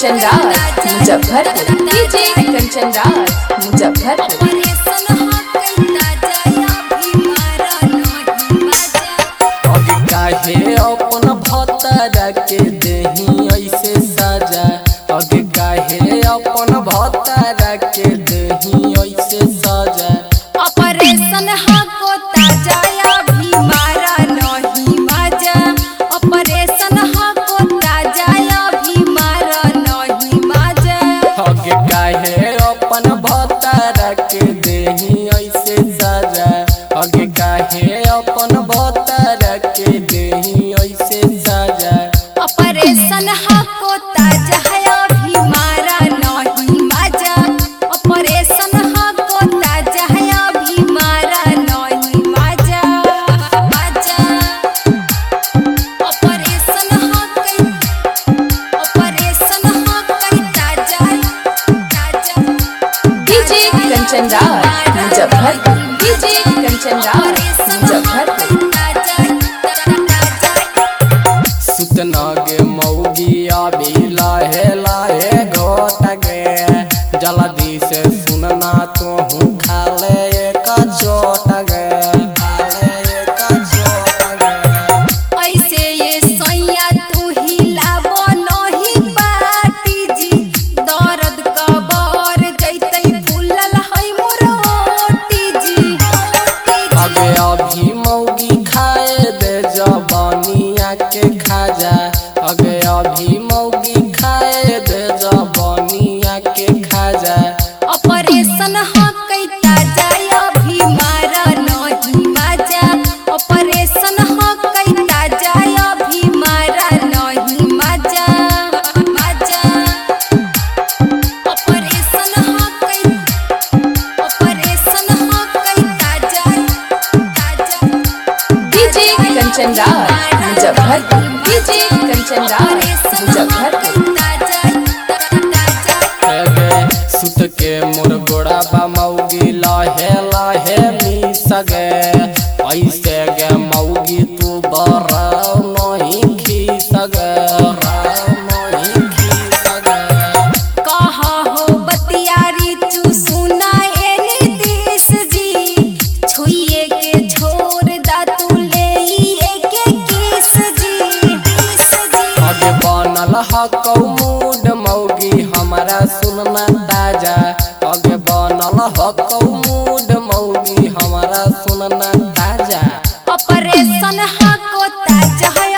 Kanchan Raj Muzaffarpur. DJ Kanchan Raj Muzaffarpur. काहे अपन भतरा के देही ऐसे सजा, अगे काहे अपन भतरा के देही ऐसे सजा। ऑपरेशन हाको ताजा अभी मारा नहीं मजा, ऑपरेशन हाको ताजा अभी मारा नहीं मजा। अगे काहे अपन भतरा के देही ऐसे सजा, अगे काहे अपन भतरा के देही ऐसे सजा। ऑपरेशन हाको ताजा अभी मारा नहीं मजा, ऑपरेशन हाको ताजा अभी मारा नहीं मजा मजा। ऑपरेशन हाको ताजा ताजा। डीजे कंचन राज मुजफ्फरपुर। डीजे कंचन राज मुजफ्फरपुर। सुतना गे मौगी अभी लाहे लाहे घोट गे, जल्दी से सुनना तोहू खा ले एक चोट गे, खा ले एक चोट गे। ऐसे ये सैया तू हिलाबो नहीं पाटी जी, दर्द कबर जैतै फूलल है मोरोटी जी। अगे अभी मौगी खाए दे जवानिया के खाजा, अगे अभी मौगी खाए दे जवानिया के खाजा। ऑपरेशन हाकै ताजा अभी मारा नहीं मजा, ऑपरेशन हाकै ताजा अभी मारा नहीं मजा मजा। ऑपरेशन हाकै ताजा ताजा। डीजे कंचन राज मुजफ्फरपुर। डीजे कंचन राज मुजफ्फरपुर। सुत के मोर गोड़ा बा मौगी लाहे लाहे मी सगे, ऐसे गे मौगी तू बरा नहीं खी सगे, नहीं खी सगे। कहा हो बतियारी तू सुना ए नीतीश जी, छुइए के छोड़ दा तू ले के किस जी। अगे बनल हकौ मूड मौगी हमारा सुनना ताजा, अगे बनल हकौ मूड मौगी हमारा सुनना ताजा। ऑपरेशन हाको ताजा